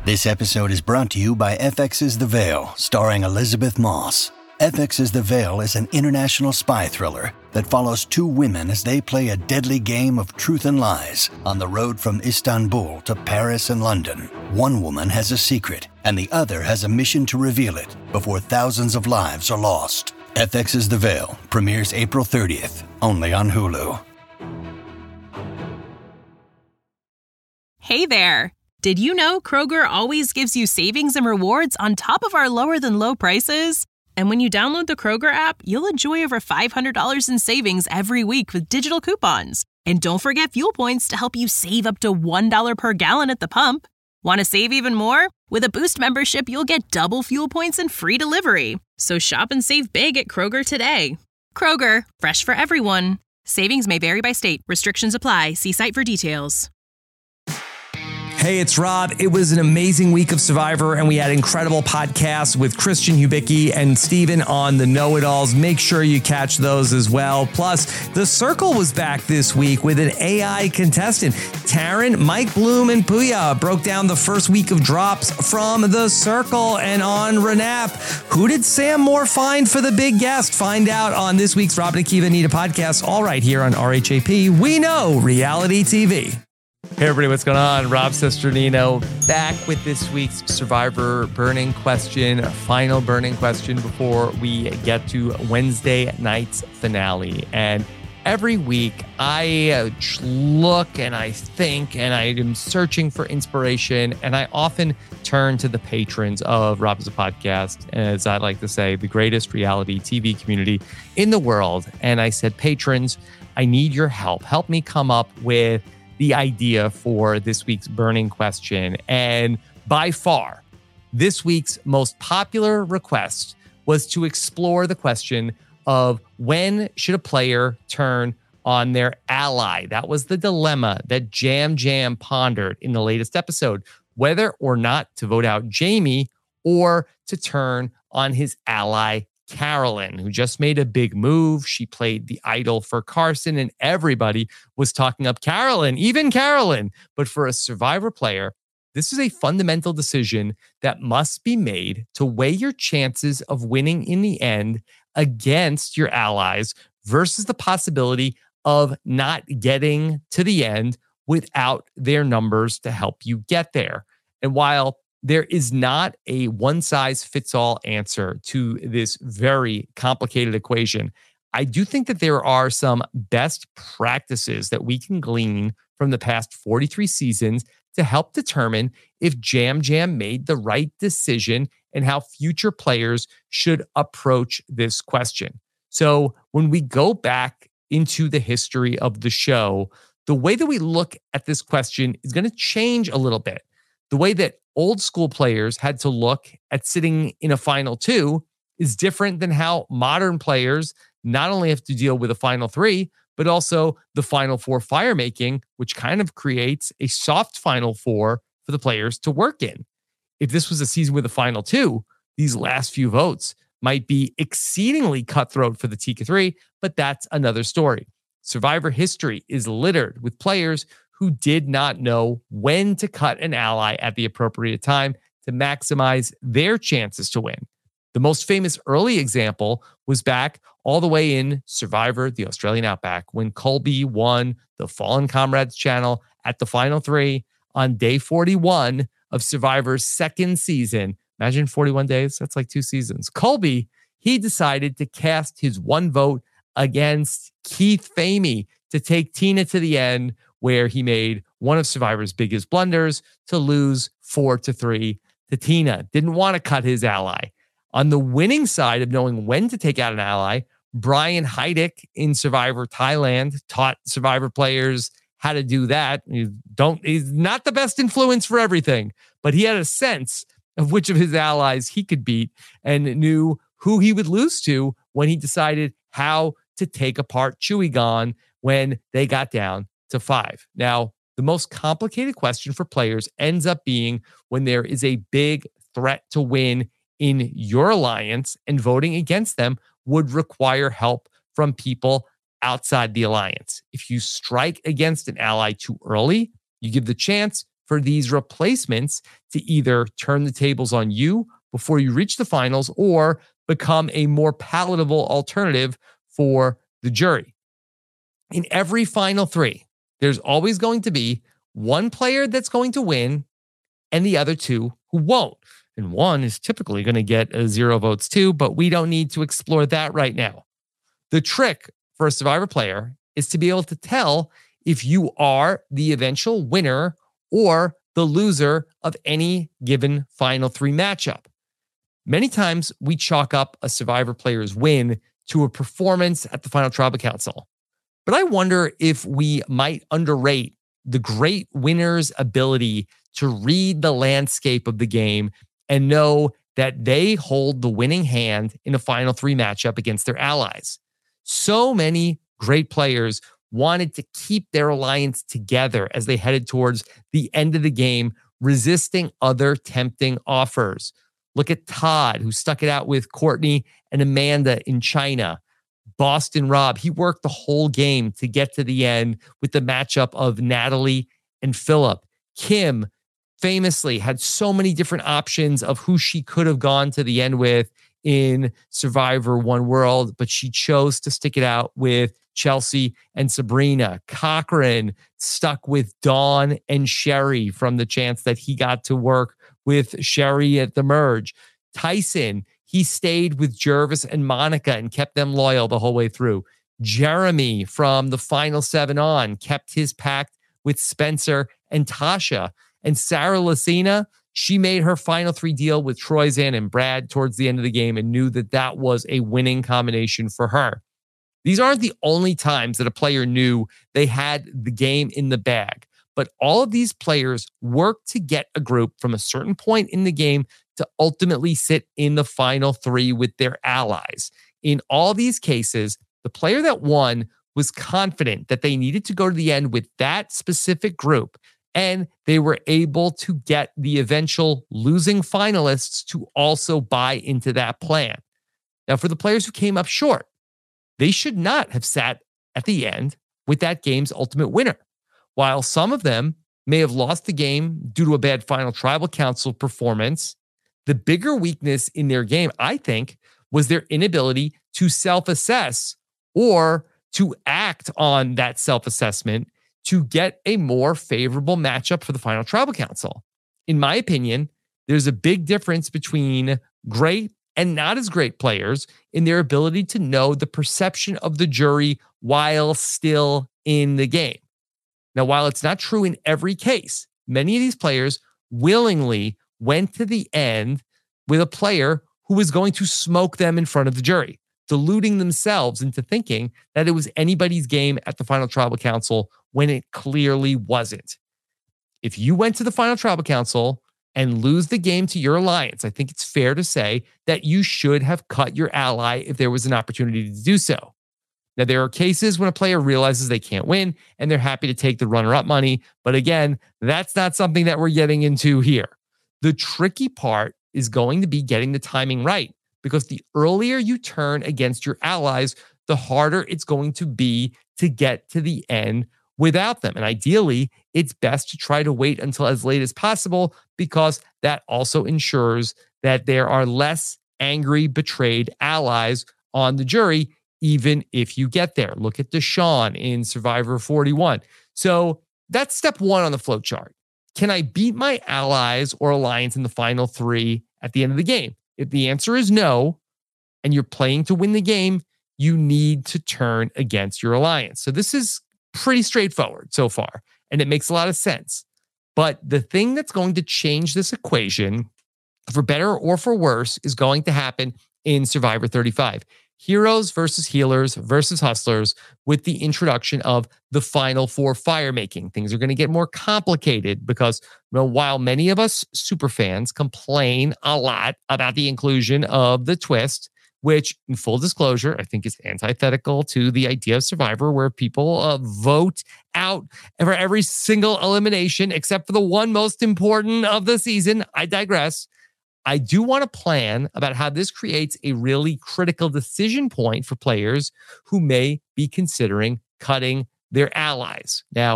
This episode is brought to you by FX's The Veil, starring Elizabeth Moss. FX's The Veil is an international spy thriller that follows two women as they play a deadly game of truth and lies on the road from Istanbul to Paris and London. One woman has a secret, and the other has a mission to reveal it before thousands of lives are lost. FX's The Veil premieres April 30th, only on Hulu. Hey there! Did you know Kroger always gives you savings and rewards on top of our lower-than-low prices? And when you download the Kroger app, you'll enjoy over $500 in savings every week with digital coupons. And don't forget fuel points to help you save up to $1 per gallon at the pump. Want to save even more? With a Boost membership, you'll get double fuel points and free delivery. So shop and save big at Kroger today. Kroger, fresh for everyone. Savings may vary by state. Restrictions apply. See site for details. Hey, it's Rob. It was an amazing week of Survivor, and we had incredible podcasts with Christian Hubicki and Steven on the Know-It-Alls. Make sure you catch those as well. Plus, The Circle was back this week with an AI contestant. Taryn, Mike Bloom, and Puya broke down the first week of drops from The Circle. And on Renap, who did Sam Moore find for the big guest? Find out on this week's Rob and Akiva Need a Podcast, all right here on RHAP. We know reality TV. Hey everybody, what's going on? Rob Cesternino back with this week's Survivor burning question, final burning question before we get to Wednesday night's finale. And every week I look and I think and I am searching for inspiration, and I often turn to the patrons of Rob as a Podcast, as I like to say, the greatest reality TV community in the world. And I said, patrons, I need your help. Help me come up with the idea for this week's burning question. And by far, this week's most popular request was to explore the question of when should a player turn on their ally? That was the dilemma that Jam Jam pondered in the latest episode, whether or not to vote out Jamie or to turn on his ally Carolyn, who just made a big move. She played the idol for Carson, and everybody was talking up Carolyn, even Carolyn. But for a Survivor player, this is a fundamental decision that must be made to weigh your chances of winning in the end against your allies versus the possibility of not getting to the end without their numbers to help you get there. And while there is not a one-size-fits-all answer to this very complicated equation, I do think that there are some best practices that we can glean from the past 43 seasons to help determine if Jam Jam made the right decision and how future players should approach this question. So when we go back into the history of the show, the way that we look at this question is going to change a little bit. The way that old school players had to look at sitting in a final two is different than how modern players not only have to deal with a final three, but also the final four fire making, which kind of creates a soft final four for the players to work in. If this was a season with a final two, these last few votes might be exceedingly cutthroat for the TK3, but that's another story. Survivor history is littered with players who did not know when to cut an ally at the appropriate time to maximize their chances to win. The most famous early example was back all the way in Survivor, the Australian Outback, when Colby won the Fallen Comrades channel at the final three on day 41 of Survivor's second season. Imagine 41 days. That's like 2 seasons. Colby, he decided to cast his one vote against Keith Famey to take Tina to the end, where he made one of Survivor's biggest blunders to lose 4-3 to Tina. Didn't want to cut his ally. On the winning side of knowing when to take out an ally, Brian Heidick in Survivor Thailand taught Survivor players how to do that. He's not the best influence for everything, but he had a sense of which of his allies he could beat and knew who he would lose to when he decided how to take apart Chewy when they got down to 5. Now, the most complicated question for players ends up being when there is a big threat to win in your alliance, and voting against them would require help from people outside the alliance. If you strike against an ally too early, you give the chance for these replacements to either turn the tables on you before you reach the finals or become a more palatable alternative for the jury. In every final three, there's always going to be one player that's going to win and the other two who won't. And one is typically going to get 0 votes too, but we don't need to explore that right now. The trick for a Survivor player is to be able to tell if you are the eventual winner or the loser of any given final three matchup. Many times we chalk up a Survivor player's win to a performance at the final Tribal Council. But I wonder if we might underrate the great winner's ability to read the landscape of the game and know that they hold the winning hand in a final three matchup against their allies. So many great players wanted to keep their alliance together as they headed towards the end of the game, resisting other tempting offers. Look at Todd, who stuck it out with Courtney and Amanda in China. Boston Rob, he worked the whole game to get to the end with the matchup of Natalie and Philip. Kim famously had so many different options of who she could have gone to the end with in Survivor One World, but she chose to stick it out with Chelsea and Sabrina. Cochran stuck with Dawn and Sherry from the chance that he got to work with Sherry at the merge. Tyson, he stayed with Jervis and Monica and kept them loyal the whole way through. Jeremy from the final 7 on kept his pact with Spencer and Tasha. And Sarah Lucina, she made her final 3 deal with Troyzan and Brad towards the end of the game and knew that that was a winning combination for her. These aren't the only times that a player knew they had the game in the bag, but all of these players worked to get a group from a certain point in the game to ultimately sit in the final 3 with their allies. In all these cases, the player that won was confident that they needed to go to the end with that specific group, and they were able to get the eventual losing finalists to also buy into that plan. Now, for the players who came up short, they should not have sat at the end with that game's ultimate winner. While some of them may have lost the game due to a bad final Tribal Council performance, the bigger weakness in their game, I think, was their inability to self-assess or to act on that self-assessment to get a more favorable matchup for the final Tribal Council. In my opinion, there's a big difference between great and not as great players in their ability to know the perception of the jury while still in the game. Now, while it's not true in every case, many of these players willingly went to the end with a player who was going to smoke them in front of the jury, deluding themselves into thinking that it was anybody's game at the final Tribal Council when it clearly wasn't. If you went to the final Tribal Council and lose the game to your alliance, I think it's fair to say that you should have cut your ally if there was an opportunity to do so. Now, there are cases when a player realizes they can't win and they're happy to take the runner-up money. But again, that's not something that we're getting into here. The tricky part is going to be getting the timing right, because the earlier you turn against your allies, the harder it's going to be to get to the end without them. And ideally, it's best to try to wait until as late as possible, because that also ensures that there are less angry, betrayed allies on the jury, even if you get there. Look at Deshaun in Survivor 41. So that's step 1 on the flow chart. Can I beat my allies or alliance in the final 3 at the end of the game? If the answer is no, and you're playing to win the game, you need to turn against your alliance. So this is pretty straightforward so far, and it makes a lot of sense. But the thing that's going to change this equation, for better or for worse, is going to happen in Survivor 35. Heroes versus healers versus hustlers, with the introduction of the final 4 fire making. Things are going to get more complicated because, while many of us super fans complain a lot about the inclusion of the twist, which, in full disclosure, I think is antithetical to the idea of Survivor, where people vote out for every single elimination except for the one most important of the season. I digress. I do want to plan about how this creates a really critical decision point for players who may be considering cutting their allies. Now,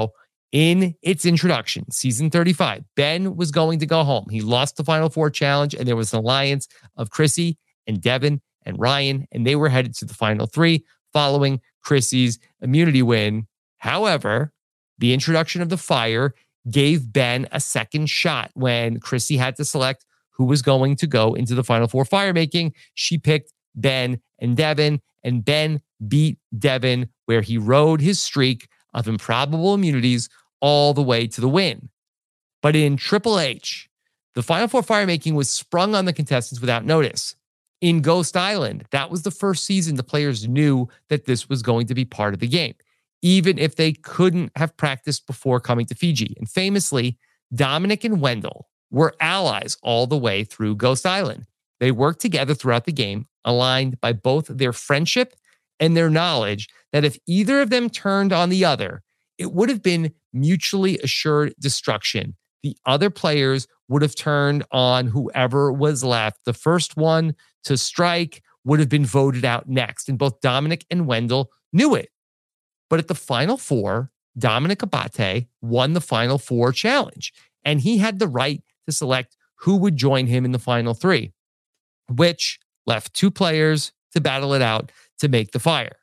In its introduction, season 35, Ben was going to go home. He lost the Final Four challenge, and there was an alliance of Chrissy and Devin and Ryan, and they were headed to the Final Three following Chrissy's immunity win. However, the introduction of the fire gave Ben a second shot when Chrissy had to select who was going to go into the Final Four fire making. She picked Ben and Devin, and Ben beat Devin, where he rode his streak of improbable immunities all the way to the win. But in Triple H, the Final Four fire making was sprung on the contestants without notice. In Ghost Island, that was the first season the players knew that this was going to be part of the game, even if they couldn't have practiced before coming to Fiji. And famously, Dominic and Wendell were allies all the way through Ghost Island. They worked together throughout the game, aligned by both their friendship and their knowledge that if either of them turned on the other, it would have been mutually assured destruction. The other players would have turned on whoever was left. The first one to strike would have been voted out next. And both Dominic and Wendell knew it. But at the Final Four, Dominic Abate won the Final Four challenge, and he had the right to select who would join him in the Final Three, which left two players to battle it out to make the fire.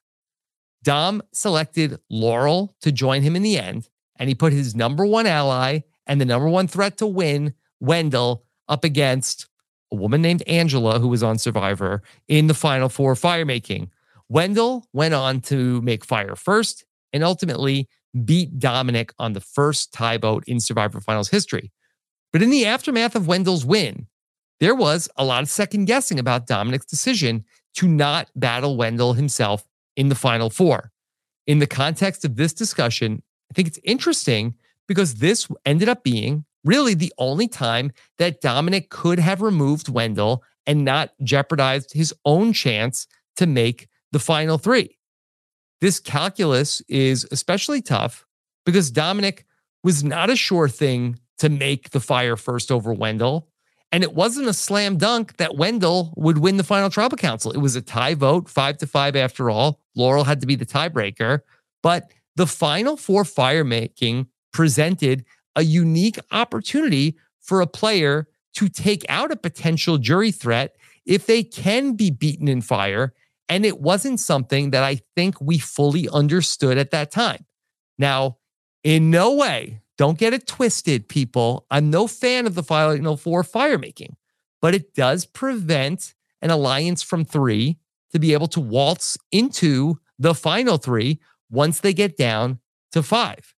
Dom selected Laurel to join him in the end, and he put his number one ally and the number one threat to win, Wendell, up against a woman named Angela, who was on Survivor, in the Final Four fire making. Wendell went on to make fire first and ultimately beat Dominic on the first tie vote in Survivor Finals history. But in the aftermath of Wendell's win, there was a lot of second guessing about Dominic's decision to not battle Wendell himself in the Final Four. In the context of this discussion, I think it's interesting because this ended up being really the only time that Dominic could have removed Wendell and not jeopardized his own chance to make the Final Three. This calculus is especially tough because Dominic was not a sure thing to make the fire first over Wendell. And it wasn't a slam dunk that Wendell would win the final tribal council. It was a tie vote, 5-5 after all. Laurel had to be the tiebreaker. But the Final Four fire making presented a unique opportunity for a player to take out a potential jury threat if they can be beaten in fire. And it wasn't something that I think we fully understood at that time. Now, in no way, don't get it twisted, people, I'm no fan of the Final Four fire making, but it does prevent an alliance from three to be able to waltz into the Final Three once they get down to 5.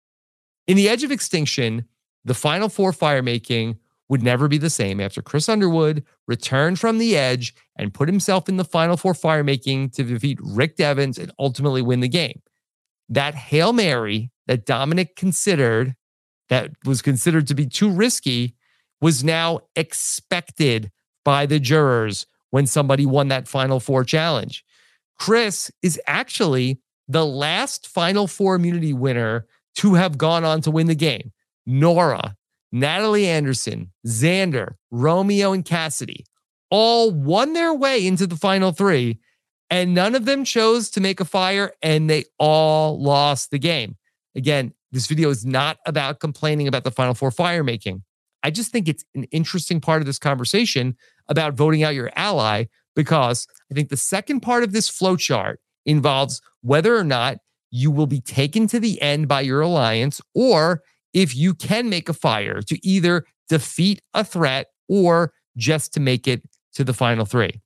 In the Edge of Extinction, the Final Four fire making would never be the same after Chris Underwood returned from the Edge and put himself in the Final Four fire making to defeat Rick Devens and ultimately win the game. That Hail Mary that Dominic considered, that was considered to be too risky, was now expected by the jurors when somebody won that Final Four challenge. Chris is actually the last Final Four immunity winner to have gone on to win the game. Nora, Natalie Anderson, Xander, Romeo, and Cassidy all won their way into the Final Three, and none of them chose to make a fire, and they all lost the game. Again, this video is not about complaining about the Final Four fire making. I just think it's an interesting part of this conversation about voting out your ally, because I think the second part of this flowchart involves whether or not you will be taken to the end by your alliance, or if you can make a fire to either defeat a threat or just to make it to the Final Three.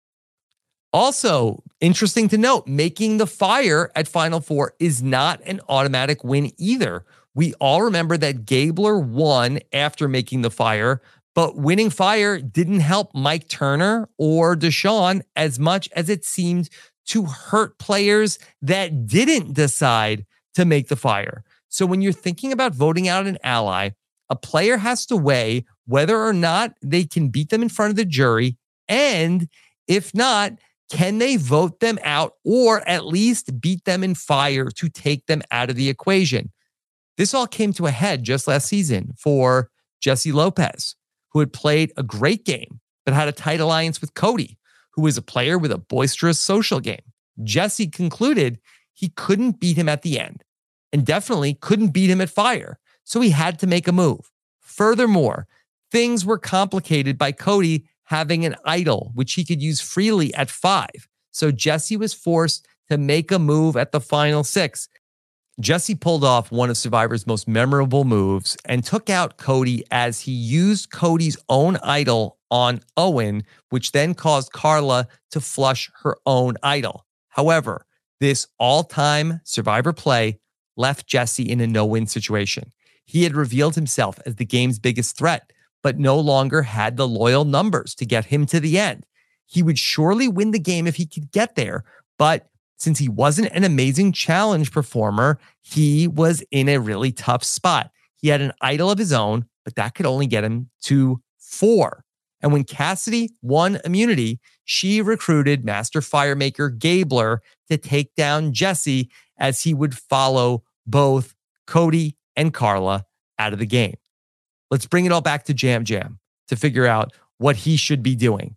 Also, interesting to note, making the fire at Final Four is not an automatic win either. We all remember that Gabler won after making the fire, but winning fire didn't help Mike Turner or Deshaun as much as it seemed to hurt players that didn't decide to make the fire. So when you're thinking about voting out an ally, a player has to weigh whether or not they can beat them in front of the jury, and if not, can they vote them out or at least beat them in fire to take them out of the equation? This all came to a head just last season for Jesse Lopez, who had played a great game, but had a tight alliance with Cody, who was a player with a boisterous social game. Jesse concluded he couldn't beat him at the end. and definitely couldn't beat him at fire. So he had to make a move. Furthermore, things were complicated by Cody having an idol, which he could use freely at 5. So Jesse was forced to make a move at the final 6. Jesse pulled off one of Survivor's most memorable moves and took out Cody as he used Cody's own idol on Owen, which then caused Carla to flush her own idol. However, this all-time Survivor play left Jesse in a no-win situation. He had revealed himself as the game's biggest threat, but no longer had the loyal numbers to get him to the end. He would surely win the game if he could get there, but since he wasn't an amazing challenge performer, he was in a really tough spot. He had an idol of his own, but that could only get him to 4. And when Cassidy won immunity, she recruited Master Firemaker Gabler to take down Jesse as he would follow both Cody and Carla out of the game. Let's bring it all back to Jam Jam to figure out what he should be doing.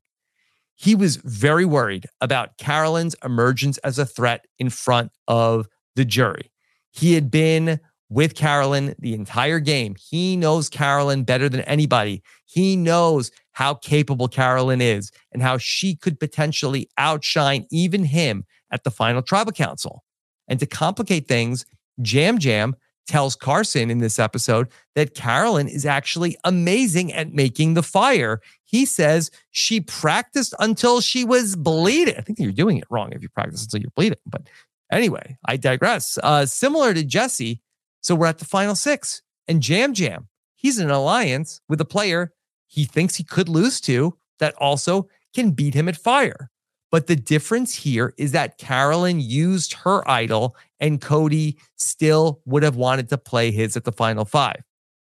He was very worried about Carolyn's emergence as a threat in front of the jury. He had been with Carolyn the entire game. He knows Carolyn better than anybody. He knows how capable Carolyn is and how she could potentially outshine even him at the final tribal council. And to complicate things, Jam Jam tells Carson in this episode that Carolyn is actually amazing at making the fire. He says she practiced until she was bleeding. I think you're doing it wrong if you practice until you're bleeding. But anyway, I digress. Similar to Jesse, so we're at the final 6. And Jam Jam, he's in an alliance with a player he thinks he could lose to that also can beat him at fire. But the difference here is that Carolyn used her idol and Cody still would have wanted to play his at the final 5.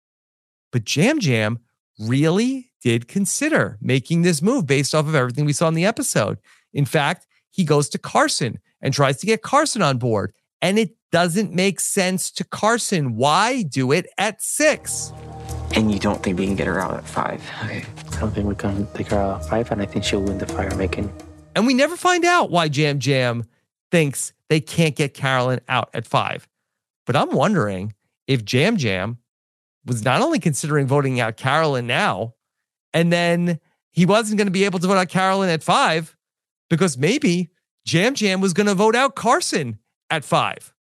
But Jam Jam really did consider making this move based off of everything we saw in the episode. In fact, he goes to Carson and tries to get Carson on board. And it doesn't make sense to Carson. Why do it at 6? And you don't think we can get her out at 5? Okay. I don't think we can take her out at 5, and I think she'll win the fire making. And we never find out why Jam Jam thinks they can't get Carolyn out at 5. But I'm wondering if Jam Jam was not only considering voting out Carolyn now, and then he wasn't going to be able to vote out Carolyn at 5, because maybe Jam Jam was going to vote out Carson at 5.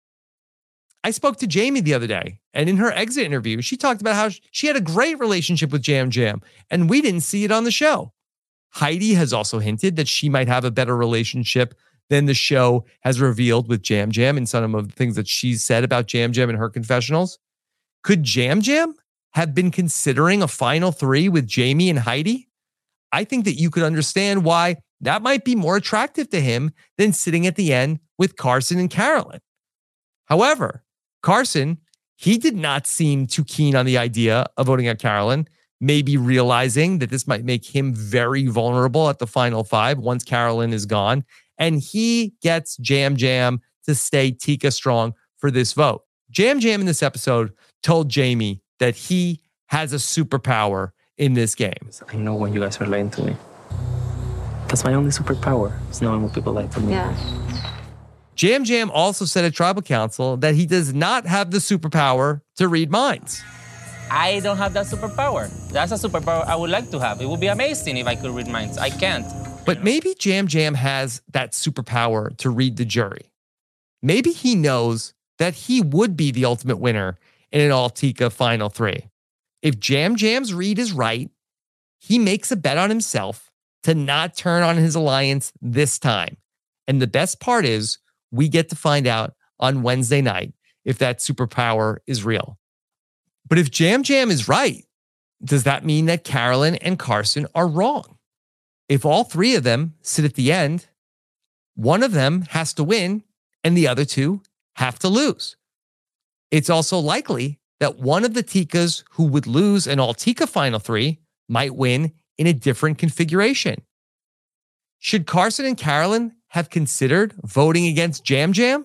I spoke to Jamie the other day, and in her exit interview, she talked about how she had a great relationship with Jam Jam, and we didn't see it on the show. Heidi has also hinted that she might have a better relationship than the show has revealed with Jam Jam and some of the things that she's said about Jam Jam in her confessionals. Could Jam Jam have been considering a final 3 with Jamie and Heidi? I think that you could understand why that might be more attractive to him than sitting at the end with Carson and Carolyn. However, Carson, he did not seem too keen on the idea of voting out Carolyn, maybe realizing that this might make him very vulnerable at the final 5 once Carolyn is gone. And he gets Jam Jam to stay Tika strong for this vote. Jam Jam in this episode told Jamie that he has a superpower in this game. I know when you guys are lying to me. That's my only superpower, is knowing what people like to me. Yeah. Jam Jam also said at Tribal Council that he does not have the superpower to read minds. I don't have that superpower. That's a superpower I would like to have. It would be amazing if I could read minds. I can't. But maybe Jam Jam has that superpower to read the jury. Maybe he knows that he would be the ultimate winner in an all-Tika final 3. If Jam Jam's read is right, he makes a bet on himself to not turn on his alliance this time. And the best part is we get to find out on Wednesday night if that superpower is real. But if Jam Jam is right, does that mean that Carolyn and Carson are wrong? If all 3 of them sit at the end, one of them has to win and the other 2 have to lose. It's also likely that one of the Tikas who would lose an all-Tika final 3 might win in a different configuration. Should Carson and Carolyn have considered voting against Jam Jam?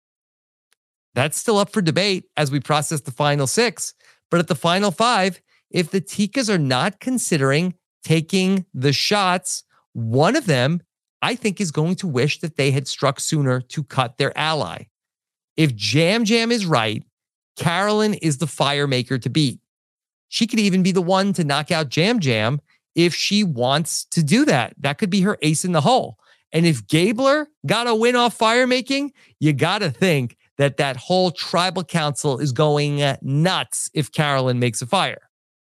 That's still up for debate as we process the final 6. But at the final 5, if the Tikas are not considering taking the shots, one of them, I think, is going to wish that they had struck sooner to cut their ally. If Jam Jam is right Carolyn is the fire maker to beat. She could even be the one to knock out Jam Jam if she wants to do that. That could be her ace in the hole. And if Gabler got a win off fire making, you got to think that that whole tribal council is going nuts if Carolyn makes a fire.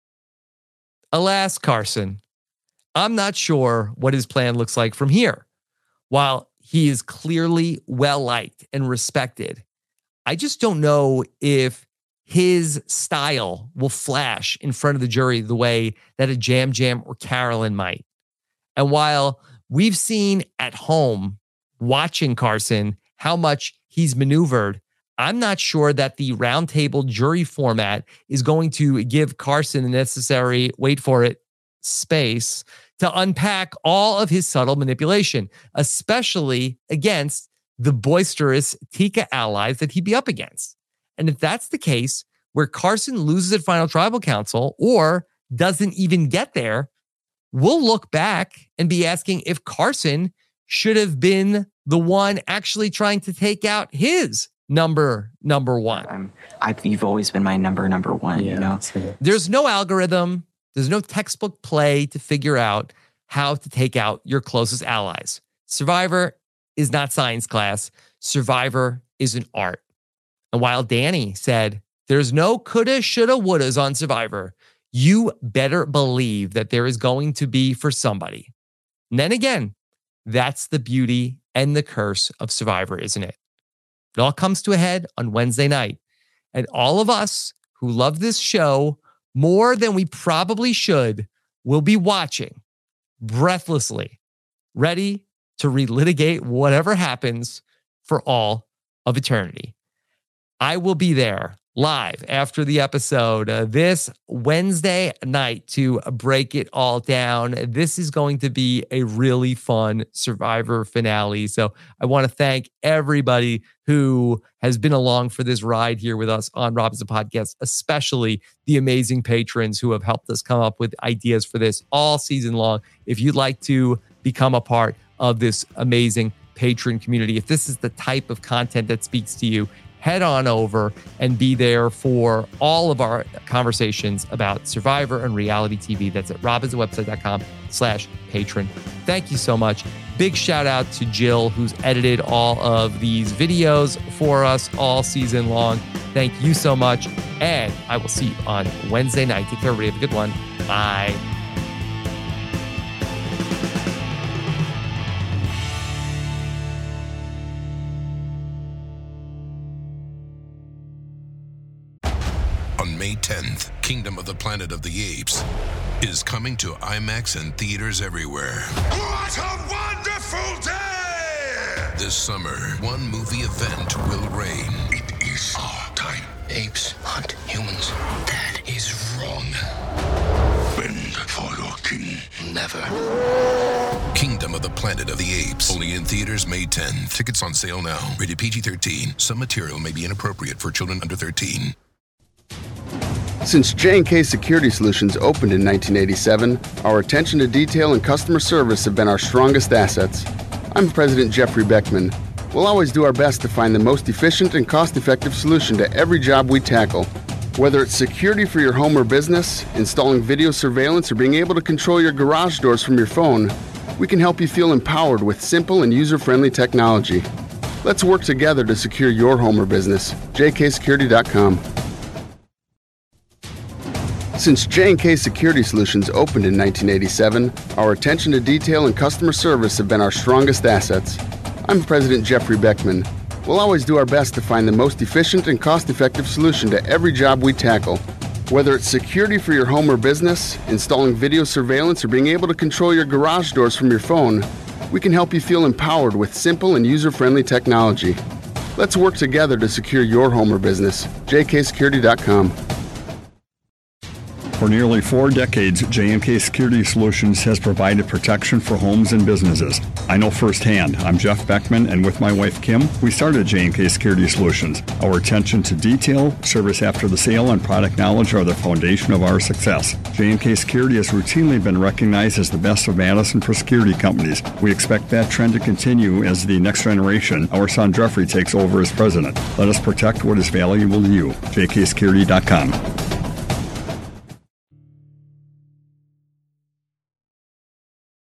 Alas, Carson, I'm not sure what his plan looks like from here. While he is clearly well-liked and respected, I just don't know if his style will flash in front of the jury the way that a Jam Jam or Carolyn might. And while we've seen at home, watching Carson, how much he's maneuvered, I'm not sure that the roundtable jury format is going to give Carson the necessary, wait for it, space to unpack all of his subtle manipulation, especially against the boisterous Tika allies that he'd be up against. And if that's the case, where Carson loses at Final Tribal Council or doesn't even get there, we'll look back and be asking if Carson should have been the one actually trying to take out his number one. You've always been my number one, you know? There's no algorithm. There's no textbook play to figure out how to take out your closest allies. Survivor is not science class. Survivor is an art. And while Danny said, there's no coulda, shoulda, wouldas on Survivor, you better believe that there is going to be for somebody. And then again, that's the beauty and the curse of Survivor, isn't it? It all comes to a head on Wednesday night. And all of us who love this show more than we probably should will be watching breathlessly, ready to relitigate whatever happens for all of eternity. I will be there live after the episode this Wednesday night to break it all down. This is going to be a really fun Survivor finale. So I want to thank everybody who has been along for this ride here with us on Rob Has a Podcast, especially the amazing patrons who have helped us come up with ideas for this all season long. If you'd like to become a part of this amazing patron community, if this is the type of content that speaks to you, head on over and be there for all of our conversations about Survivor and reality TV. That's at robhasawebsite.com/patron. Thank you so much. Big shout out to Jill, who's edited all of these videos for us all season long. Thank you so much. And I will see you on Wednesday night. Take care, everybody. Have a good one. Bye. May 10th, Kingdom of the Planet of the Apes is coming to IMAX and theaters everywhere. What a wonderful day! This summer, one movie event will reign. It is our time. Apes hunt humans. That is wrong. Bend for your king. Never. Kingdom of the Planet of the Apes. Only in theaters May 10th. Tickets on sale now. Rated PG-13. Some material may be inappropriate for children under 13. Since J&K Security Solutions opened in 1987, our attention to detail and customer service have been our strongest assets. I'm President Jeffrey Beckman. We'll always do our best to find the most efficient and cost-effective solution to every job we tackle. Whether it's security for your home or business, installing video surveillance, or being able to control your garage doors from your phone, we can help you feel empowered with simple and user-friendly technology. Let's work together to secure your home or business. jksecurity.com. Since J&K Security Solutions opened in 1987, our attention to detail and customer service have been our strongest assets. I'm President Jeffrey Beckman. We'll always do our best to find the most efficient and cost-effective solution to every job we tackle. Whether it's security for your home or business, installing video surveillance, or being able to control your garage doors from your phone, we can help you feel empowered with simple and user-friendly technology. Let's work together to secure your home or business. jksecurity.com. For nearly 4 decades, J&K Security Solutions has provided protection for homes and businesses. I know firsthand. I'm Jeff Beckman, and with my wife Kim, we started J&K Security Solutions. Our attention to detail, service after the sale, and product knowledge are the foundation of our success. J&K Security has routinely been recognized as the best of Madison for security companies. We expect that trend to continue as the next generation, our son Jeffrey, takes over as president. Let us protect what is valuable to you. jksecurity.com.